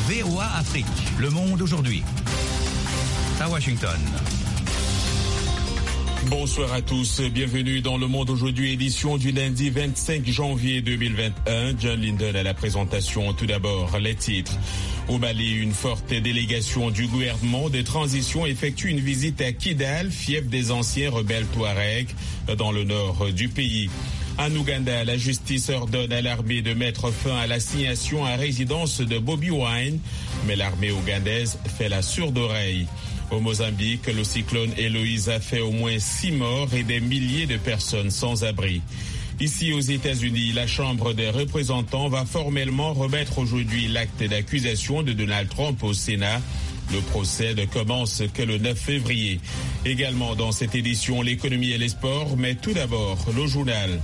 VOA Afrique, le monde aujourd'hui. À Washington. Bonsoir à tous, bienvenue dans Le Monde aujourd'hui, édition du lundi 25 janvier 2021. John Linden à la présentation. Tout d'abord, les titres. Au Mali, une forte délégation du gouvernement de transition effectue une visite à Kidal, fief des anciens rebelles Touaregs, dans le nord du pays. En Ouganda, la justice ordonne à l'armée de mettre fin à l'assignation à résidence de Bobi Wine, mais l'armée ougandaise fait la sourde oreille. Au Mozambique, le cyclone Héloïse a fait au moins 6 morts et des milliers de personnes sans abri. Ici aux États-Unis, la Chambre des représentants va formellement remettre aujourd'hui l'acte d'accusation de Donald Trump au Sénat. Le procès ne commence que le 9 février. Également dans cette édition, l'économie et les sports, mais tout d'abord, le journal.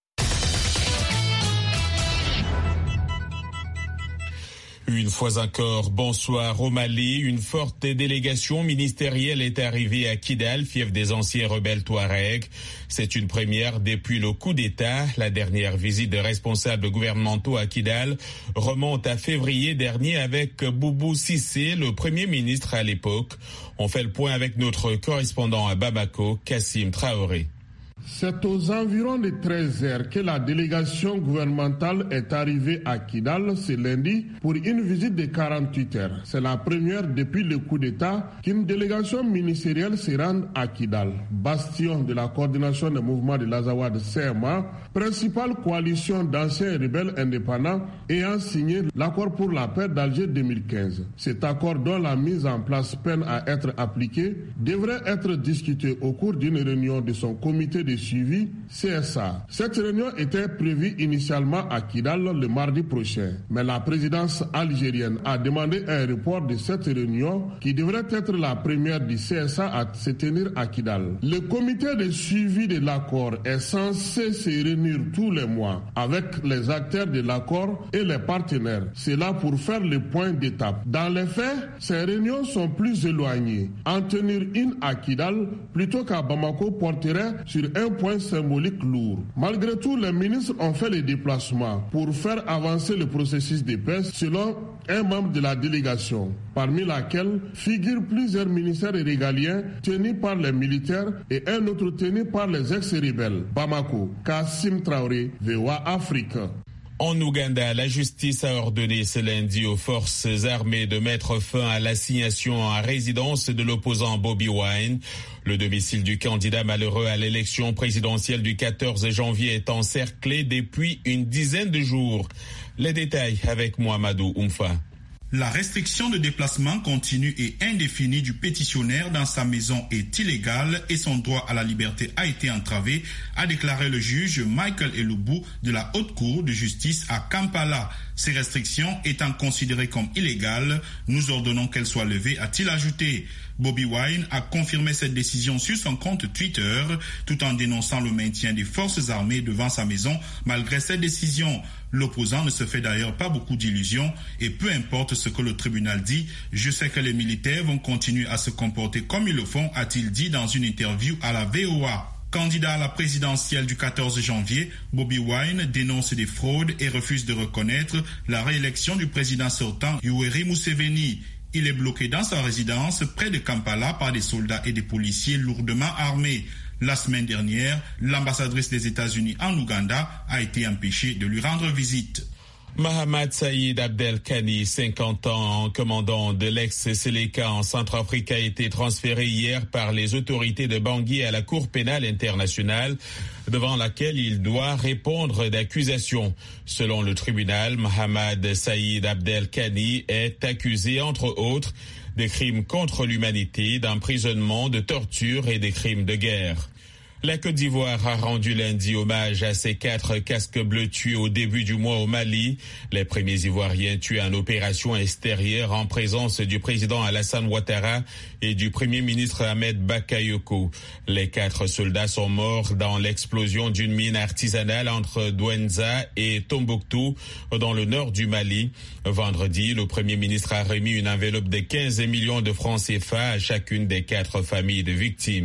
Une fois encore, bonsoir au Mali. Une forte délégation ministérielle est arrivée à Kidal, fief des anciens rebelles Touaregs. C'est une première depuis le coup d'État. La dernière visite de responsables gouvernementaux à Kidal remonte à février dernier avec Boubou Cissé, le premier ministre à l'époque. On fait le point avec notre correspondant à Bamako, Kassim Traoré. C'est aux environs de 13h que la délégation gouvernementale est arrivée à Kidal ce lundi pour une visite de 48 heures. C'est la première depuis le coup d'État qu'une délégation ministérielle se rende à Kidal, bastion de la coordination des mouvements de l'Azawad CMA, principale coalition d'anciens rebelles indépendants ayant signé l'accord pour la paix d'Alger 2015. Cet accord, dont la mise en place peine à être appliquée, devrait être discuté au cours d'une réunion de son comité de suivi CSA. Cette réunion était prévue initialement à Kidal le mardi prochain, mais la présidence algérienne a demandé un report de cette réunion qui devrait être la première du CSA à se tenir à Kidal. Le comité de suivi de l'accord est censé se réunir tous les mois avec les acteurs de l'accord et les partenaires. C'est là pour faire le point d'étape. Dans les faits, ces réunions sont plus éloignées. En tenir une à Kidal plutôt qu'à Bamako porterait sur un point symbolique lourd. Malgré tout, les ministres ont fait les déplacements pour faire avancer le processus de paix selon un membre de la délégation, parmi laquelle figurent plusieurs ministères régaliens tenus par les militaires et un autre tenu par les ex-rebelles. Bamako, Kassim Traoré, VOA Afrique. En Ouganda, la justice a ordonné ce lundi aux forces armées de mettre fin à l'assignation à résidence de l'opposant Bobi Wine. Le domicile du candidat malheureux à l'élection présidentielle du 14 janvier est encerclé depuis une dizaine de jours. Les détails avec Mohamedou Oumfa. La restriction de déplacement continue et indéfinie du pétitionnaire dans sa maison est illégale et son droit à la liberté a été entravé, a déclaré le juge Michael Elubu de la Haute Cour de justice à Kampala. Ces restrictions étant considérées comme illégales, nous ordonnons qu'elles soient levées, a-t-il ajouté. Bobi Wine a confirmé cette décision sur son compte Twitter, tout en dénonçant le maintien des forces armées devant sa maison malgré cette décision. L'opposant ne se fait d'ailleurs pas beaucoup d'illusions et peu importe ce que le tribunal dit, je sais que les militaires vont continuer à se comporter comme ils le font, a-t-il dit dans une interview à la VOA. Candidat à la présidentielle du 14 janvier, Bobi Wine dénonce des fraudes et refuse de reconnaître la réélection du président sortant Yoweri Museveni. Il est bloqué dans sa résidence près de Kampala par des soldats et des policiers lourdement armés. La semaine dernière, l'ambassadrice des États-Unis en Ouganda a été empêchée de lui rendre visite. Mohamed Saïd Abdelkani, 50 ans, commandant de l'ex-Seleka en Centrafrique, a été transféré hier par les autorités de Bangui à la Cour pénale internationale, devant laquelle il doit répondre d'accusations. Selon le tribunal, Mohamed Saïd Abdelkani est accusé, entre autres, des crimes contre l'humanité, d'emprisonnement, de torture et des crimes de guerre. La Côte d'Ivoire a rendu lundi hommage à ses 4 casques bleus tués au début du mois au Mali. Les premiers Ivoiriens tués en opération extérieure en présence du président Alassane Ouattara et du premier ministre Ahmed Bakayoko. Les 4 soldats sont morts dans l'explosion d'une mine artisanale entre Douenza et Tombouctou, dans le nord du Mali. Vendredi, le premier ministre a remis une enveloppe de 15 millions de francs CFA à chacune des 4 familles de victimes.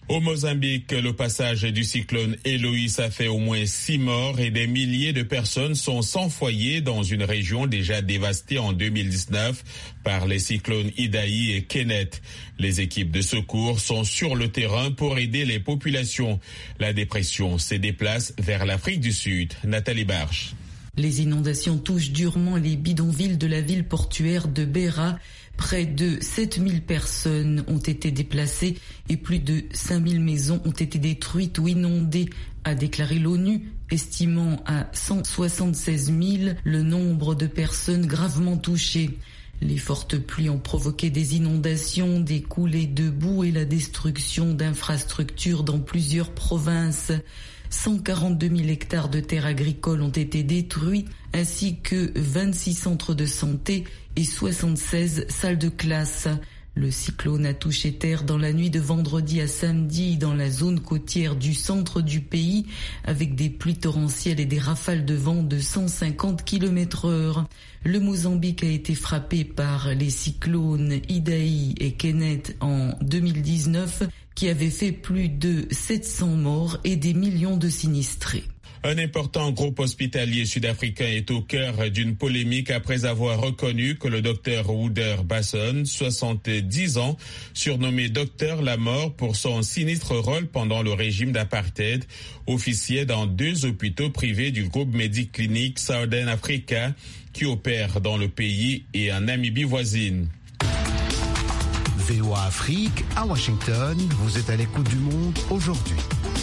Au Mozambique, le passage du cyclone Eloïs a fait au moins 6 morts et des milliers de personnes sont sans foyer dans une région déjà dévastée en 2019 par les cyclones Idaï et Kenneth. Les équipes de secours sont sur le terrain pour aider les populations. La dépression se déplace vers l'Afrique du Sud. Nathalie Barche. Les inondations touchent durement les bidonvilles de la ville portuaire de Beira. Près de 7000 personnes ont été déplacées et plus de 5000 maisons ont été détruites ou inondées, a déclaré l'ONU, estimant à 176 000 le nombre de personnes gravement touchées. Les fortes pluies ont provoqué des inondations, des coulées de boue et la destruction d'infrastructures dans plusieurs provinces. 142 000 hectares de terres agricoles ont été détruits, ainsi que 26 centres de santé et 76 salles de classe. Le cyclone a touché terre dans la nuit de vendredi à samedi dans la zone côtière du centre du pays, avec des pluies torrentielles et des rafales de vent de 150 km/h. Le Mozambique a été frappé par les cyclones Idaï et Kenneth en 2019, qui avait fait plus de 700 morts et des millions de sinistrés. Un important groupe hospitalier sud-africain est au cœur d'une polémique après avoir reconnu que le docteur Wouter Basson, 70 ans, surnommé Docteur la Mort pour son sinistre rôle pendant le régime d'apartheid, officiait dans 2 hôpitaux privés du groupe Mediclinic Southern Africa qui opère dans le pays et en Namibie voisine. VOA Afrique, à Washington, vous êtes à l'écoute du monde aujourd'hui.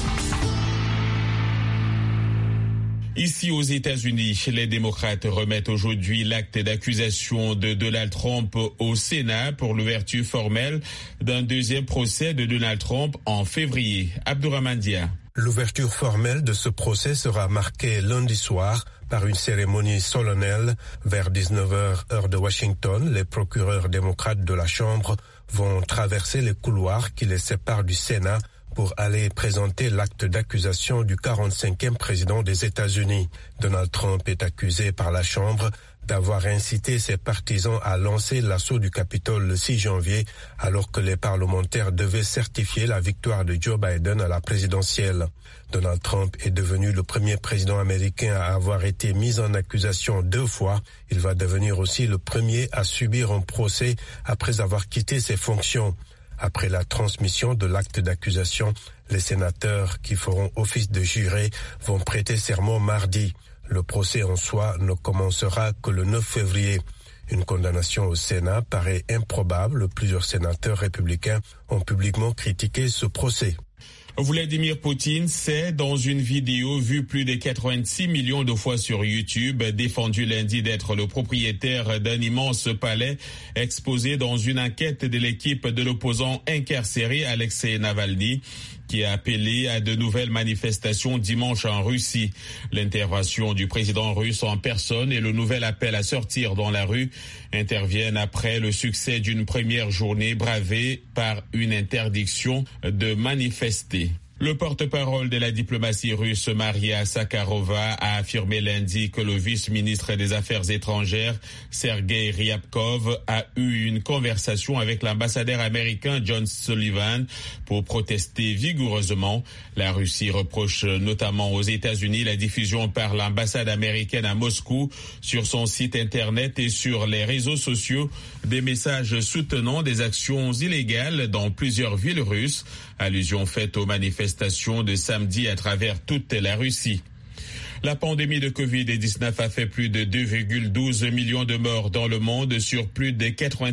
Ici aux États-Unis, les démocrates remettent aujourd'hui l'acte d'accusation de Donald Trump au Sénat pour l'ouverture formelle d'un deuxième procès de Donald Trump en février. Abdourahmane Dia. L'ouverture formelle de ce procès sera marquée lundi soir par une cérémonie solennelle. Vers 19h, heure de Washington, les procureurs démocrates de la Chambre vont traverser les couloirs qui les séparent du Sénat pour aller présenter l'acte d'accusation du 45e président des États-Unis. Donald Trump est accusé par la Chambre d'avoir incité ses partisans à lancer l'assaut du Capitole le 6 janvier, alors que les parlementaires devaient certifier la victoire de Joe Biden à la présidentielle. Donald Trump est devenu le premier président américain à avoir été mis en accusation 2 fois. Il va devenir aussi le premier à subir un procès après avoir quitté ses fonctions. Après la transmission de l'acte d'accusation, les sénateurs qui feront office de jurés vont prêter serment mardi. Le procès en soi ne commencera que le 9 février. Une condamnation au Sénat paraît improbable. Plusieurs sénateurs républicains ont publiquement critiqué ce procès. Vladimir Poutine s'est, dans une vidéo vue plus de 86 millions de fois sur YouTube, défendu lundi d'être le propriétaire d'un immense palais exposé dans une enquête de l'équipe de l'opposant incarcéré Alexei Navalny, qui a appelé à de nouvelles manifestations dimanche en Russie. L'intervention du président russe en personne et le nouvel appel à sortir dans la rue interviennent après le succès d'une première journée bravée par une interdiction de manifester. Le porte-parole de la diplomatie russe, Maria Zakharova, a affirmé lundi que le vice-ministre des Affaires étrangères, Sergei Ryabkov, a eu une conversation avec l'ambassadeur américain John Sullivan pour protester vigoureusement. La Russie reproche notamment aux États-Unis la diffusion par l'ambassade américaine à Moscou sur son site internet et sur les réseaux sociaux des messages soutenant des actions illégales dans plusieurs villes russes, allusion faite aux manifestations de samedi à travers toute la Russie. La pandémie de Covid-19 a fait plus de 2,12 millions de morts dans le monde sur plus de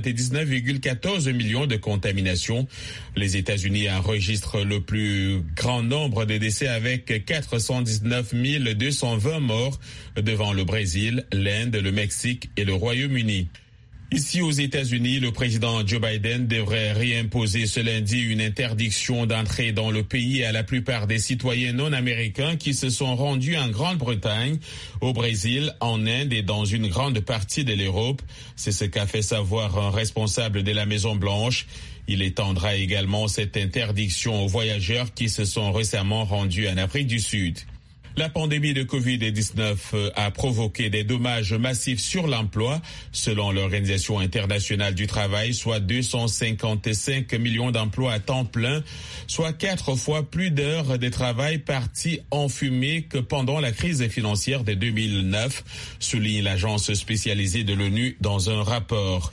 99,14 millions de contaminations. Les États-Unis enregistrent le plus grand nombre de décès avec 419 220 morts devant le Brésil, l'Inde, le Mexique et le Royaume-Uni. Ici aux États-Unis, le président Joe Biden devrait réimposer ce lundi une interdiction d'entrée dans le pays à la plupart des citoyens non américains qui se sont rendus en Grande-Bretagne, au Brésil, en Inde et dans une grande partie de l'Europe. C'est ce qu'a fait savoir un responsable de la Maison-Blanche. Il étendra également cette interdiction aux voyageurs qui se sont récemment rendus en Afrique du Sud. La pandémie de Covid-19 a provoqué des dommages massifs sur l'emploi, selon l'Organisation internationale du travail, soit 255 millions d'emplois à temps plein, soit 4 fois plus d'heures de travail parties en fumée que pendant la crise financière de 2009, souligne l'agence spécialisée de l'ONU dans un rapport.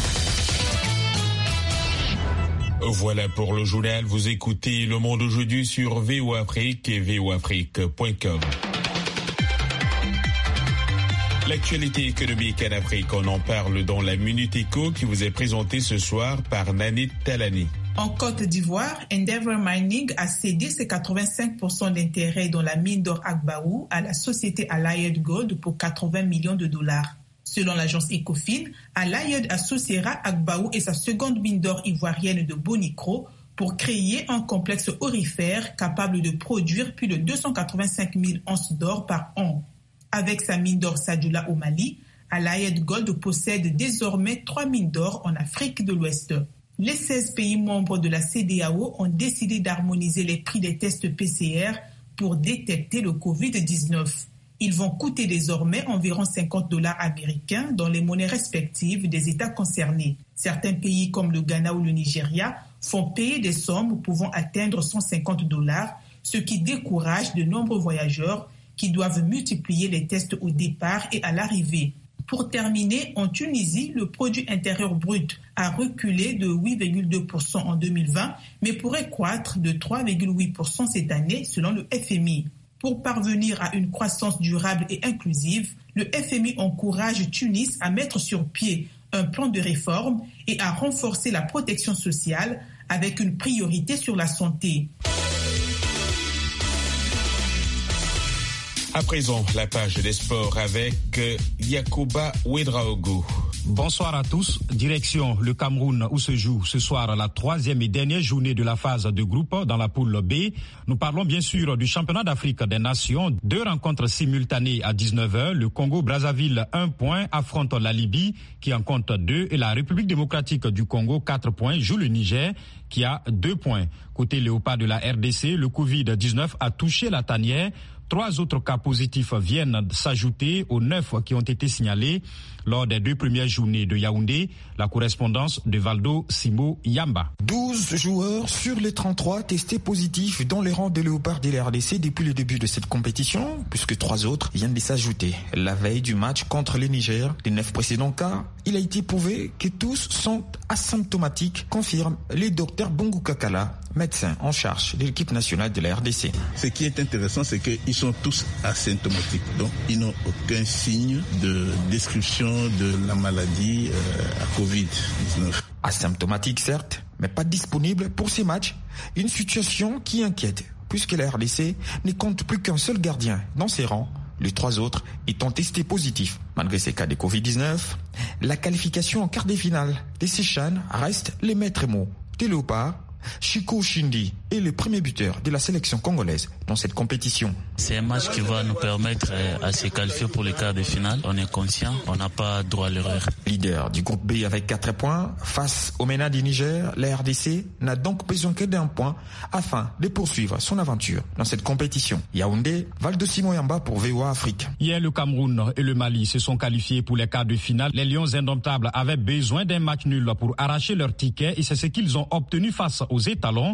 Voilà pour le journal. Vous écoutez Le Monde aujourd'hui sur VOA Afrique et voaafrique.com. L'actualité économique en Afrique, on en parle dans la Minute Éco qui vous est présentée ce soir par Nanit Talani. En Côte d'Ivoire, Endeavour Mining a cédé ses 85% d'intérêt dans la mine d'or Agbaou à la société Allied Gold pour 80 millions de dollars. Selon l'agence Ecofin, Allied associera Agbaou et sa seconde mine d'or ivoirienne de Bonikro pour créer un complexe aurifère capable de produire plus de 285 000 onces d'or par an. Avec sa mine d'or Sadioula au Mali, Allied Gold possède désormais 3 mines d'or en Afrique de l'Ouest. Les 16 pays membres de la CEDEAO ont décidé d'harmoniser les prix des tests PCR pour détecter le Covid-19. Ils vont coûter désormais environ $50 américains dans les monnaies respectives des États concernés. Certains pays comme le Ghana ou le Nigeria font payer des sommes pouvant atteindre $150, ce qui décourage de nombreux voyageurs qui doivent multiplier les tests au départ et à l'arrivée. Pour terminer, en Tunisie, le produit intérieur brut a reculé de 8,2% en 2020, mais pourrait croître de 3,8% cette année selon le FMI. Pour parvenir à une croissance durable et inclusive, le FMI encourage Tunis à mettre sur pied un plan de réforme et à renforcer la protection sociale avec une priorité sur la santé. À présent, la page des sports avec Yacouba Ouedraogo. Bonsoir à tous. Direction le Cameroun où se joue ce soir la 3e et dernière journée de la phase de groupe dans la poule B. Nous parlons bien sûr du championnat d'Afrique des Nations. 2 rencontres simultanées à 19h. Le Congo-Brazzaville 1 point affronte la Libye qui en compte 2 et la République démocratique du Congo 4 points joue le Niger qui a 2 points. Côté léopard de la RDC, le Covid-19 a touché la tanière. 3 autres cas positifs viennent s'ajouter aux 9 qui ont été signalés lors des 2 premières journées de Yaoundé. La correspondance de Valdo Simo Yamba. 12 joueurs sur les 33 testés positifs dans les rangs des léopards de la RDC depuis le début de cette compétition, puisque 3 autres viennent de s'ajouter. La veille du match contre le Niger, les 9 précédents cas, il a été prouvé que tous sont asymptomatiques, confirme le docteur Bongo Kakala, médecin en charge de l'équipe nationale de la RDC. Ce qui est intéressant, c'est qu'ils sont tous asymptomatiques. Donc, ils n'ont aucun signe de description de la maladie à Covid-19. Asymptomatique, certes, mais pas disponible pour ces matchs. Une situation qui inquiète, puisque la RDC ne compte plus qu'un seul gardien dans ses rangs, les 3 autres étant testés positifs. Malgré ces cas de Covid-19, la qualification en quart de finale des Seychelles reste les maîtres mots des léopards. Chico Shindi est le premier buteur de la sélection congolaise dans cette compétition. C'est un match qui va nous permettre à se qualifier pour les quarts de finale. On est conscient, on n'a pas droit à l'erreur. Leader du groupe B avec 4 points, face au MENA du Niger, la RDC n'a donc besoin que d'1 point afin de poursuivre son aventure dans cette compétition. Yaoundé, Valdo Simon Yamba pour VOA Afrique. Hier, le Cameroun et le Mali se sont qualifiés pour les quarts de finale. Les Lions indomptables avaient besoin d'un match nul pour arracher leur ticket et c'est ce qu'ils ont obtenu face aux étalons.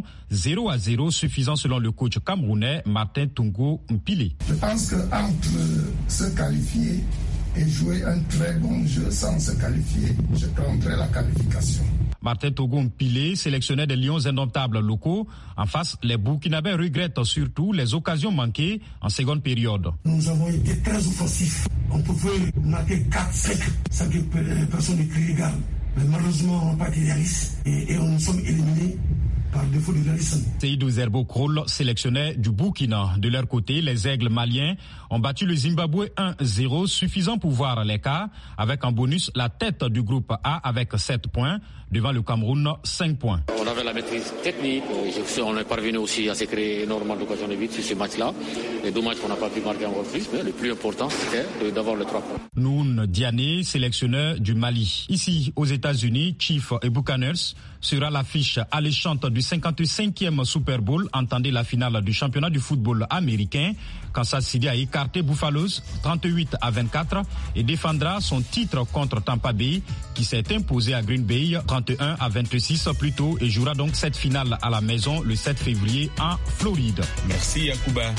0-0 suffisant selon le coach camerounais Martin Tungo Mpile. Je pense qu'entre se qualifier et jouer un très bon jeu sans se qualifier, je prendrai la qualification. Martin Togo Mpile, sélectionneur des Lions indomptables locaux. En face, les Burkinabés regrettent surtout les occasions manquées en seconde période. Nous avons été très offensifs. On pouvait marquer 4-5 sans que personne ne crie égal. Mais malheureusement, on n'a pas été réalistes et on nous sommes éliminés par défaut de réalisme. Seydou Zerbo Krol, sélectionneur du Burkina. De leur côté, les aigles maliens ont battu le Zimbabwe 1-0, suffisant pour voir l'écart, avec en bonus la tête du groupe A avec 7 points, devant le Cameroun 5 points. On avait la maîtrise technique, on est parvenu aussi à se créer énormément d'occasions de but sur ce match-là. Et dommage qu'on n'a pas pu marquer encore plus, mais le plus important c'était d'avoir les 3 points. Noun Diané, sélectionneur du Mali. Ici, aux États-Unis, Chiefs et Buccaneers sera l'affiche alléchante du 55e Super Bowl, entendez la finale du championnat du football américain. Kansas City a écarté Buffaloes 38-24 et défendra son titre contre Tampa Bay qui s'est imposé à Green Bay 31-26 plus tôt et jouera donc cette finale à la maison le 7 février en Floride. Merci Yacouba.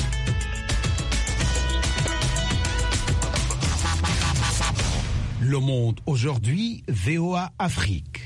Le Monde aujourd'hui, VOA Afrique.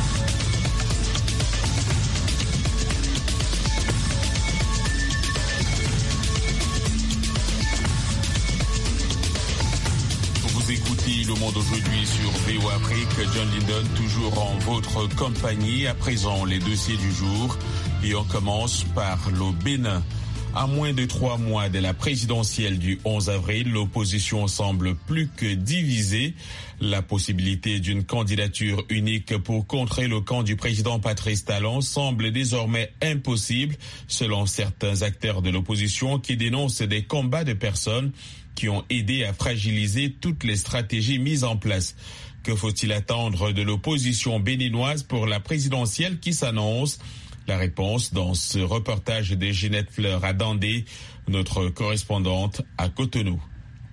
Vous écoutez Le Monde aujourd'hui sur VOA Afrique. John Linden, toujours en votre compagnie. À présent, les dossiers du jour. Et on commence par le Bénin. À moins de 3 mois de la présidentielle du 11 avril, l'opposition semble plus que divisée. La possibilité d'une candidature unique pour contrer le camp du président Patrice Talon semble désormais impossible, selon certains acteurs de l'opposition qui dénoncent des combats de personnes qui ont aidé à fragiliser toutes les stratégies mises en place. Que faut-il attendre de l'opposition béninoise pour la présidentielle qui s'annonce ? La réponse dans ce reportage de Ginette Fleur à Dandé, notre correspondante à Cotonou.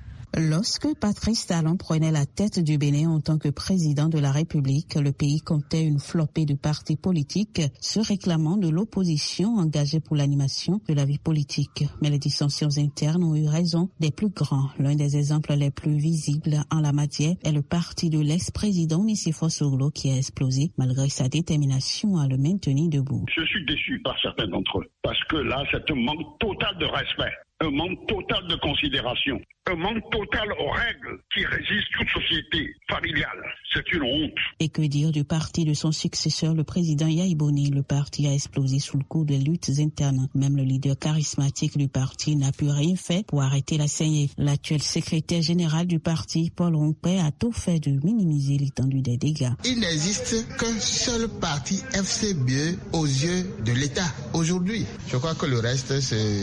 Lorsque Patrice Talon prenait la tête du Bénin en tant que président de la République, le pays comptait une flopée de partis politiques se réclamant de l'opposition engagée pour l'animation de la vie politique. Mais les dissensions internes ont eu raison des plus grands. L'un des exemples les plus visibles en la matière est le parti de l'ex-président Nicéphore Soglo qui a explosé malgré sa détermination à le maintenir debout. Je suis déçu par certains d'entre eux parce que là, c'est un manque total de respect. Un manque total de considération, un manque total aux règles qui régissent toute société familiale. C'est une honte. Et que dire du parti de son successeur, le président Yahi Boni? Le parti a explosé sous le coup des luttes internes. Même le leader charismatique du parti n'a pu rien faire pour arrêter la saignée. L'actuel secrétaire général du parti, Paul Rompé, a tout fait de minimiser l'étendue des dégâts. Il n'existe qu'un seul parti FCBE aux yeux de l'État aujourd'hui. Je crois que le reste,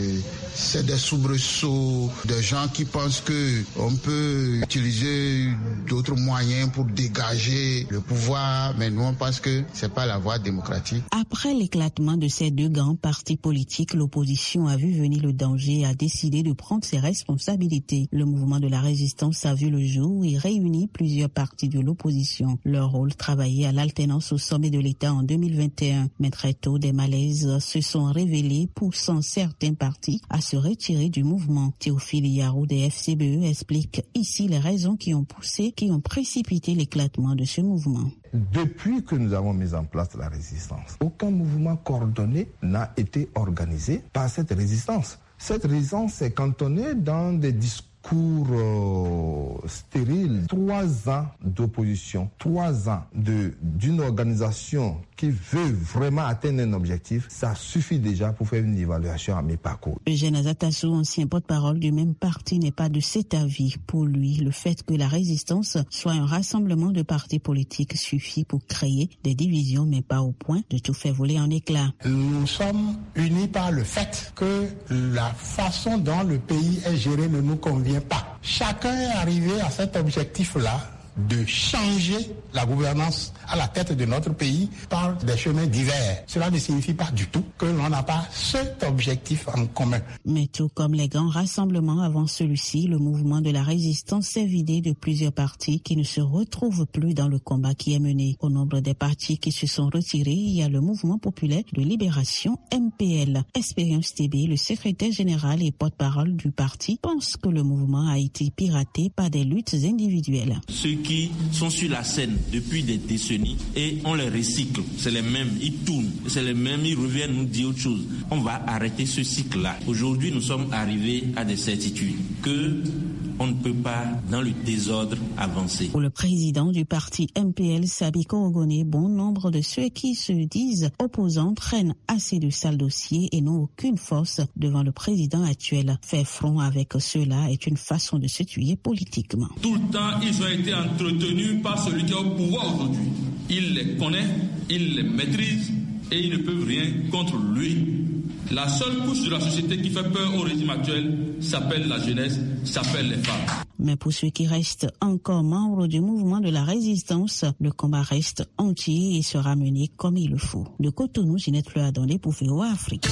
c'est des soubresauts de gens qui pensent qu'on peut utiliser d'autres moyens pour dégager le pouvoir, mais nous on pense que c'est pas la voie démocratique. Après l'éclatement de ces deux grands partis politiques, l'opposition a vu venir le danger et a décidé de prendre ses responsabilités. Le mouvement de la résistance a vu le jour et réunit plusieurs partis de l'opposition. Leur rôle, travailler à l'alternance au sommet de l'État en 2021. Mais très tôt, des malaises se sont révélés, poussant certains partis à se retirer du mouvement. Théophile Yarou des FCBE explique ici les raisons qui ont précipité l'éclatement de ce mouvement. Depuis que nous avons mis en place la résistance, aucun mouvement coordonné n'a été organisé par cette résistance. Cette résistance s'est cantonnée dans des discours stérile. 3 ans d'opposition, 3 ans d'une organisation qui veut vraiment atteindre un objectif, ça suffit déjà pour faire une évaluation à mi-parcours. Eugène Azatassou, ancien porte-parole du même parti, n'est pas de cet avis. Pour lui, le fait que la résistance soit un rassemblement de partis politiques suffit pour créer des divisions, mais pas au point de tout faire voler en éclats. Nous sommes unis par le fait que la façon dont le pays est géré ne nous convient pas. Chacun est arrivé à cet objectif-là de changer la gouvernance à la tête de notre pays par des chemins divers. Cela ne signifie pas du tout que l'on n'a pas cet objectif en commun. Mais tout comme les grands rassemblements avant celui-ci, le mouvement de la résistance s'est vidé de plusieurs partis qui ne se retrouvent plus dans le combat qui est mené. Au nombre des partis qui se sont retirés, il y a le mouvement populaire de libération MPL. Expérience TB, le secrétaire général et porte-parole du parti, pense que le mouvement a été piraté par des luttes individuelles. Ceux qui sont sur la scène depuis des décennies et on les recycle, c'est les mêmes, ils tournent, c'est les mêmes, ils reviennent nous dire autre chose. On va arrêter ce cycle-là. Aujourd'hui, nous sommes arrivés à des certitudes que on ne peut pas, dans le désordre, avancer. Pour le président du parti MPL, Sabi Korogone, bon nombre de ceux qui se disent opposants prennent assez de sales dossiers et n'ont aucune force devant le président actuel. Faire front avec ceux-là est une façon de se tuer politiquement. Tout le temps, ils ont été entretenus par celui qui est au pouvoir aujourd'hui. Il les connaît, il les maîtrise et ils ne peuvent rien contre lui. La seule couche de la société qui fait peur au régime actuel s'appelle la jeunesse, s'appelle les femmes. Mais pour ceux qui restent encore membres du mouvement de la résistance, le combat reste entier et sera mené comme il le faut. De Cotonou, Ginette Fleur-Adondé pour VOA Afrique.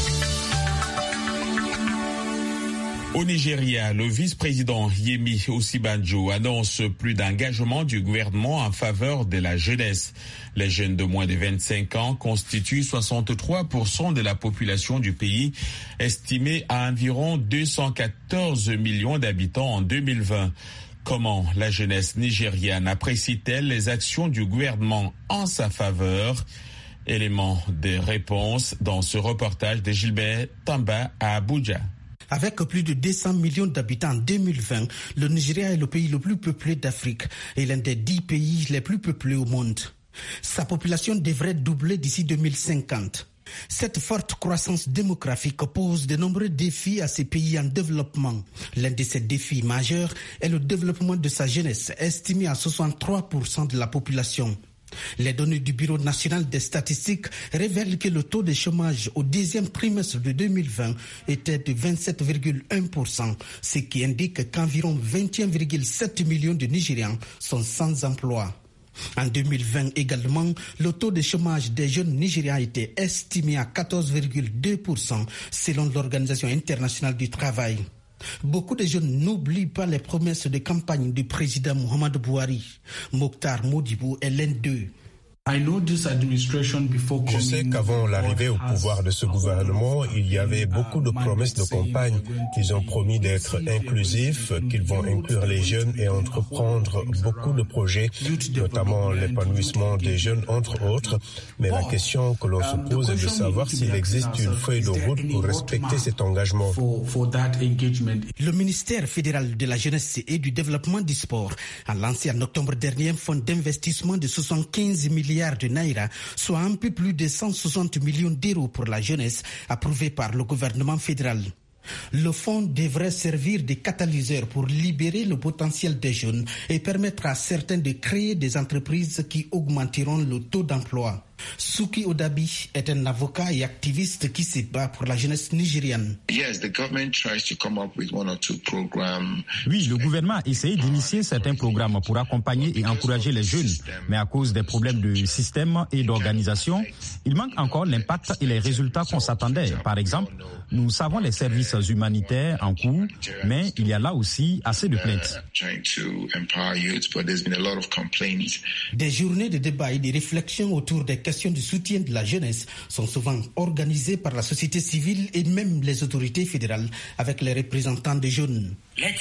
Au Nigeria, le vice-président Yemi Osibanjo annonce plus d'engagement du gouvernement en faveur de la jeunesse. Les jeunes de moins de 25 ans constituent 63% de la population du pays, estimée à environ 214 millions d'habitants en 2020. Comment la jeunesse nigériane apprécie-t-elle les actions du gouvernement en sa faveur? Élément de réponse dans ce reportage de Gilbert Tamba à Abuja. Avec plus de 200 millions d'habitants en 2020, le Nigeria est le pays le plus peuplé d'Afrique et l'un des 10 pays les plus peuplés au monde. Sa population devrait doubler d'ici 2050. Cette forte croissance démographique pose de nombreux défis à ces pays en développement. L'un de ces défis majeurs est le développement de sa jeunesse, estimé à 63% de la population. Les données du Bureau national des statistiques révèlent que le taux de chômage au deuxième trimestre de 2020 était de 27,1%, ce qui indique qu'environ 21,7 millions de Nigérians sont sans emploi. En 2020 également, le taux de chômage des jeunes Nigérians était estimé à 14,2% selon l'Organisation internationale du travail. Beaucoup de jeunes n'oublient pas les promesses de campagne du président Muhammadu Buhari. Mokhtar Modibo est l'un d'eux. Je sais qu'avant l'arrivée au pouvoir de ce gouvernement, il y avait beaucoup de promesses de campagne. Ils ont promis d'être inclusifs, qu'ils vont inclure les jeunes et entreprendre beaucoup de projets, notamment l'épanouissement des jeunes, entre autres. Mais la question que l'on se pose est de savoir s'il existe une feuille de route pour respecter cet engagement. Le ministère fédéral de la Jeunesse et du Développement du Sport a lancé en octobre dernier un fonds d'investissement de 75 milliards de naira, soit un peu plus de 160 millions d'euros pour la jeunesse, approuvé par le gouvernement fédéral. Le fonds devrait servir de catalyseur pour libérer le potentiel des jeunes et permettre à certains de créer des entreprises qui augmenteront le taux d'emploi. Souki Odabi est un avocat et activiste qui se bat pour la jeunesse nigériane. Oui, le gouvernement a essayé d'initier certains programmes pour accompagner et encourager les jeunes, mais à cause des problèmes de système et d'organisation, il manque encore l'impact et les résultats qu'on s'attendait. Par exemple, nous savons les services humanitaires en cours, mais il y a là aussi assez de plaintes. Des journées de débat et de réflexion autour des questions de soutien de la jeunesse sont souvent organisées par la société civile et même les autorités fédérales avec les représentants des jeunes.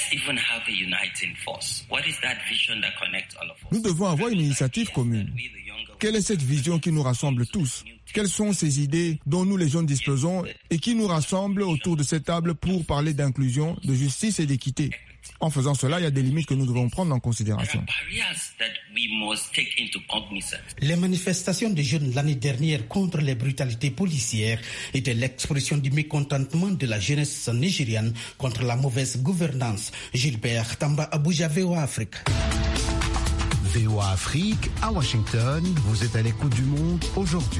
Nous devons avoir une initiative commune. Quelle est cette vision qui nous rassemble tous? Quelles sont ces idées dont nous les jeunes disposons et qui nous rassemblent autour de cette table pour parler d'inclusion, de justice et d'équité? En faisant cela, il y a des limites que nous devons prendre en considération. Les manifestations des jeunes l'année dernière contre les brutalités policières étaient l'expression du mécontentement de la jeunesse nigériane contre la mauvaise gouvernance. Gilbert Tamba, Abuja, VOA Afrique. VOA Afrique, à Washington, vous êtes à l'écoute du monde aujourd'hui.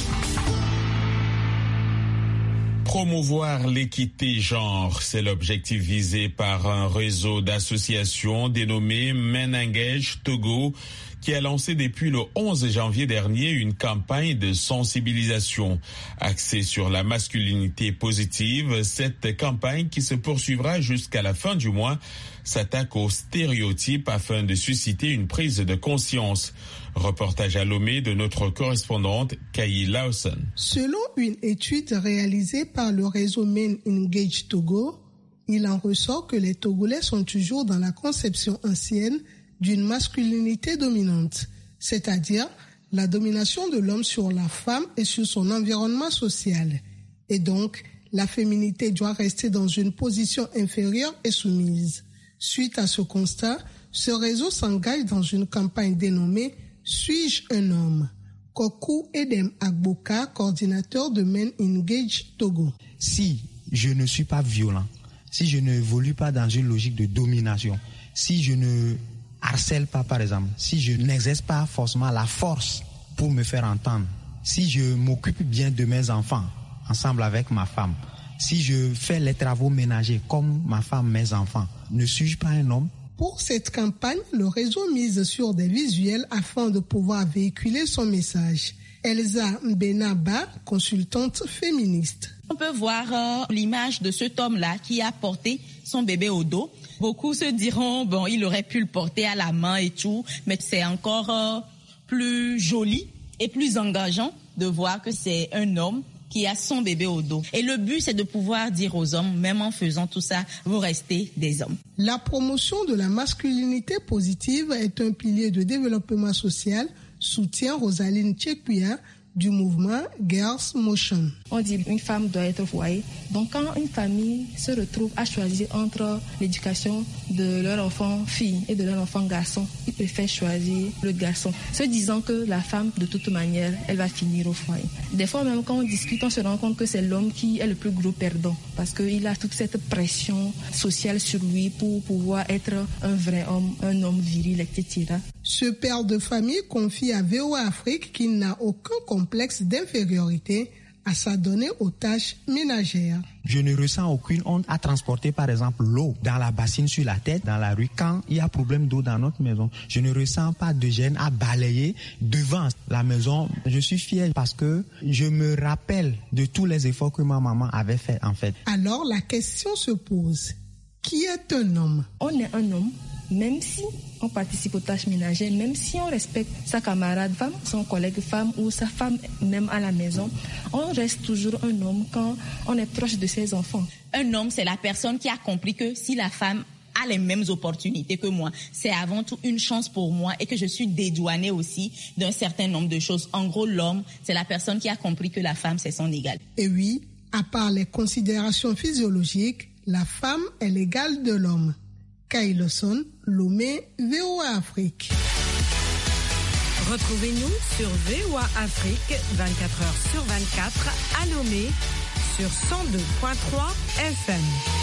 Promouvoir l'équité genre, c'est l'objectif visé par un réseau d'associations dénommé Men Engage Togo, qui a lancé depuis le 11 janvier dernier une campagne de sensibilisation axée sur la masculinité positive. Cette campagne, qui se poursuivra jusqu'à la fin du mois, s'attaque aux stéréotypes afin de susciter une prise de conscience. Reportage à Lomé de notre correspondante Kayi Lawson. Selon une étude réalisée par le réseau Men Engage Togo, il en ressort que les Togolais sont toujours dans la conception ancienne d'une masculinité dominante, c'est-à-dire la domination de l'homme sur la femme et sur son environnement social. Et donc, la féminité doit rester dans une position inférieure et soumise. Suite à ce constat, ce réseau s'engage dans une campagne dénommée « Suis-je un homme ?» Kokou Edem Agboka, coordinateur de Men Engage Togo. Si je ne suis pas violent, si je n'évolue pas dans une logique de domination, si je ne harcèle pas par exemple, si je n'exerce pas forcément la force pour me faire entendre, si je m'occupe bien de mes enfants ensemble avec ma femme, si je fais les travaux ménagers comme ma femme, mes enfants, ne suis-je pas un homme? Pour cette campagne, le réseau mise sur des visuels afin de pouvoir véhiculer son message. Elsa Mbenaba, consultante féministe. On peut voir l'image de cet homme-là qui a porté son bébé au dos. Beaucoup se diront, bon, il aurait pu le porter à la main et tout, mais c'est encore plus joli et plus engageant de voir que c'est un homme qui a son bébé au dos. Et le but, c'est de pouvoir dire aux hommes, même en faisant tout ça, vous restez des hommes. La promotion de la masculinité positive est un pilier de développement social, soutient Rosaline Tchekouya du mouvement Girls Motion. On dit une femme doit être au foyer. Donc quand une famille se retrouve à choisir entre l'éducation de leur enfant fille et de leur enfant garçon, ils préfèrent choisir le garçon, se disant que la femme, de toute manière, elle va finir au foyer. Des fois même quand on discute, on se rend compte que c'est l'homme qui est le plus gros perdant parce qu'il a toute cette pression sociale sur lui pour pouvoir être un vrai homme, un homme viril, etc. Ce père de famille confie à VOA Afrique qu'il n'a aucun complexe d'infériorité à s'adonner aux tâches ménagères. Je ne ressens aucune honte à transporter par exemple l'eau dans la bassine sur la tête, dans la rue, quand il y a problème d'eau dans notre maison. Je ne ressens pas de gêne à balayer devant la maison. Je suis fier parce que je me rappelle de tous les efforts que ma maman avait fait en fait. Alors la question se pose, qui est un homme? On est un homme. Même si on participe aux tâches ménagères, même si on respecte sa camarade femme, son collègue femme ou sa femme même à la maison, on reste toujours un homme quand on est proche de ses enfants. Un homme, c'est la personne qui a compris que si la femme a les mêmes opportunités que moi, c'est avant tout une chance pour moi et que je suis dédouanée aussi d'un certain nombre de choses. En gros, l'homme, c'est la personne qui a compris que la femme, c'est son égale. Et oui, à part les considérations physiologiques, la femme est l'égale de l'homme. Kailoson, Lomé, VOA Afrique. Retrouvez-nous sur VOA Afrique 24h/24 à Lomé sur 102.3 FM.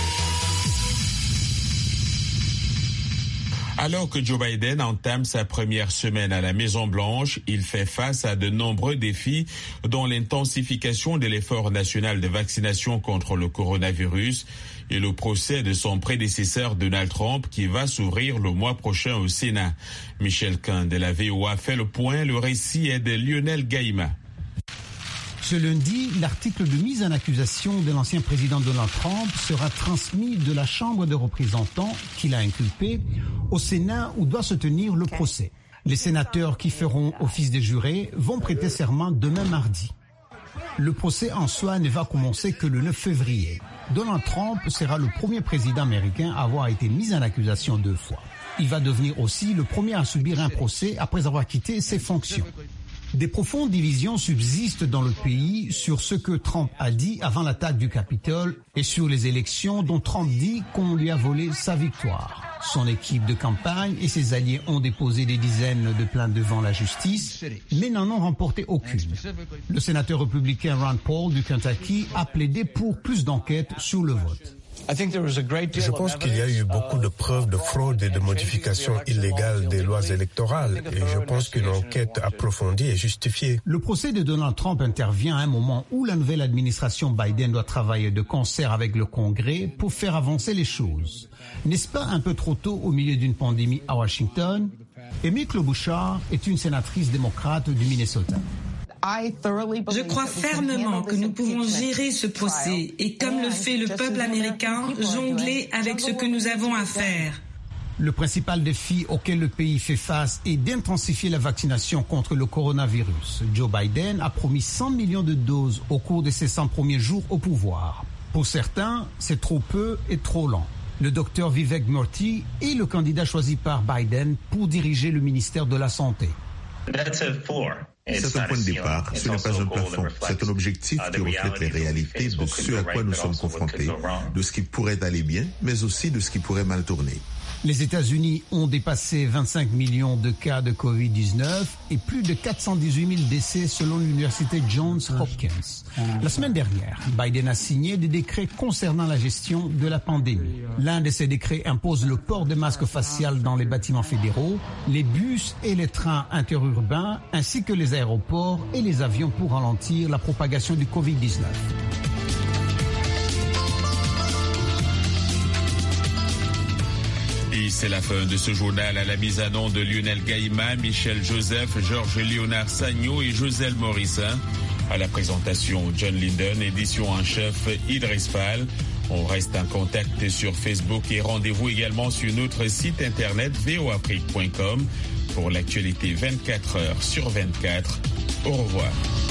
Alors que Joe Biden entame sa première semaine à la Maison-Blanche, il fait face à de nombreux défis, dont l'intensification de l'effort national de vaccination contre le coronavirus et le procès de son prédécesseur Donald Trump qui va s'ouvrir le mois prochain au Sénat. Michel Quint de la VOA fait le point, le récit est de Lionel Gaïma. Ce lundi, l'article de mise en accusation de l'ancien président Donald Trump sera transmis de la Chambre des représentants, qui l'a inculpé, au Sénat où doit se tenir le procès. Les sénateurs qui feront office de jurés vont prêter serment demain mardi. Le procès en soi ne va commencer que le 9 février. Donald Trump sera le premier président américain à avoir été mis en accusation 2 fois. Il va devenir aussi le premier à subir un procès après avoir quitté ses fonctions. Des profondes divisions subsistent dans le pays sur ce que Trump a dit avant l'attaque du Capitole et sur les élections dont Trump dit qu'on lui a volé sa victoire. Son équipe de campagne et ses alliés ont déposé des dizaines de plaintes devant la justice, mais n'en ont remporté aucune. Le sénateur républicain Rand Paul du Kentucky a plaidé pour plus d'enquêtes sur le vote. Je pense qu'il y a eu beaucoup de preuves de fraude et de modifications illégales des lois électorales et je pense qu'une enquête approfondie est justifiée. Le procès de Donald Trump intervient à un moment où la nouvelle administration Biden doit travailler de concert avec le Congrès pour faire avancer les choses. N'est-ce pas un peu trop tôt au milieu d'une pandémie à Washington? Amy Klobuchar est une sénatrice démocrate du Minnesota. Je crois fermement que nous pouvons gérer ce procès et, comme le fait le peuple américain, jongler avec ce que nous avons à faire. Le principal défi auquel le pays fait face est d'intensifier la vaccination contre le coronavirus. Joe Biden a promis 100 millions de doses au cours de ses 100 premiers jours au pouvoir. Pour certains, c'est trop peu et trop lent. Le docteur Vivek Murthy est le candidat choisi par Biden pour diriger le ministère de la Santé. C'est un point de départ, ce n'est pas un plafond. C'est un objectif qui reflète les réalités de ce à quoi nous sommes confrontés, de ce qui pourrait aller bien, mais aussi de ce qui pourrait mal tourner. Les États-Unis ont dépassé 25 millions de cas de Covid-19 et plus de 418 000 décès selon l'université Johns Hopkins. La semaine dernière, Biden a signé des décrets concernant la gestion de la pandémie. L'un de ces décrets impose le port de masques facial dans les bâtiments fédéraux, les bus et les trains interurbains, ainsi que les aéroports et les avions pour ralentir la propagation du Covid-19. c'est la fin de ce journal. À la mise à nom de Lionel Gaïma, Michel Joseph, Georges Léonard Sagno et Joselle Morissin. À la présentation, John Linden, édition en chef Idriss Fall. On reste en contact sur Facebook et rendez-vous également sur notre site internet voafrique.com pour l'actualité 24 heures sur 24. Au revoir.